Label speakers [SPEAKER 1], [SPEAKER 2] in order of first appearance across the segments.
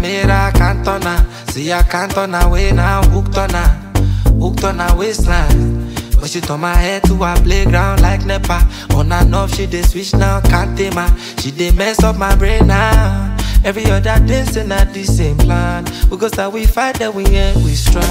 [SPEAKER 1] Mera can't on her. See I can't on her way now. Hooked on her waistline. But she turn my head to her playground like Nepa. On and off she dey switch now, can't tame her. She dey mess up my brain now. Every other day still not the same plan. We go start we fight then we end we strive.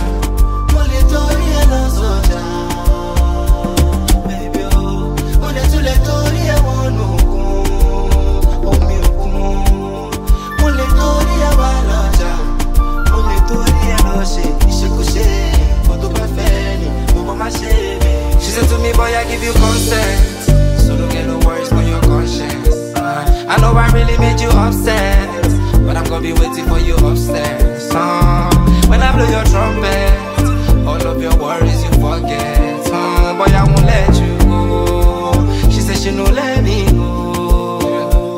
[SPEAKER 1] She said to me, boy, I give you consent, so don't get no worries for your conscience. I know I really made you upset, but I'm gonna be waiting for you upstairs. When I blow your trumpet, all of your worries you forget. Boy, I won't let you go. She said she no let me go.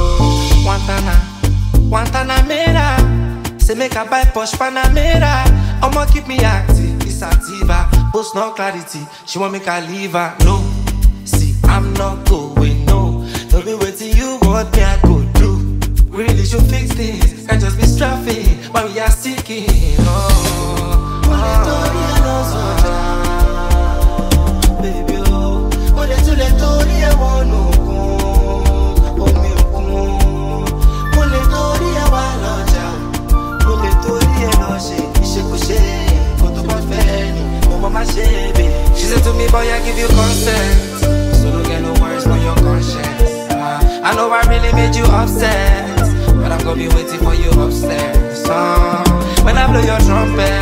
[SPEAKER 1] Wantana mera. Say make a buy Porsche Panamera. I'ma keep me active, it's activa. Post no clarity, she want make I leave her. No, see, I'm not going, no. Don't be waiting, you want me, I go do. Really should fix this, can't just be strapping, but we are seeking. Baby, she said to me, boy, I give you consent, so don't get no worries for your conscience. I know I really made you upset, but I'm gonna be waiting for you upstairs. When I blow your trumpet,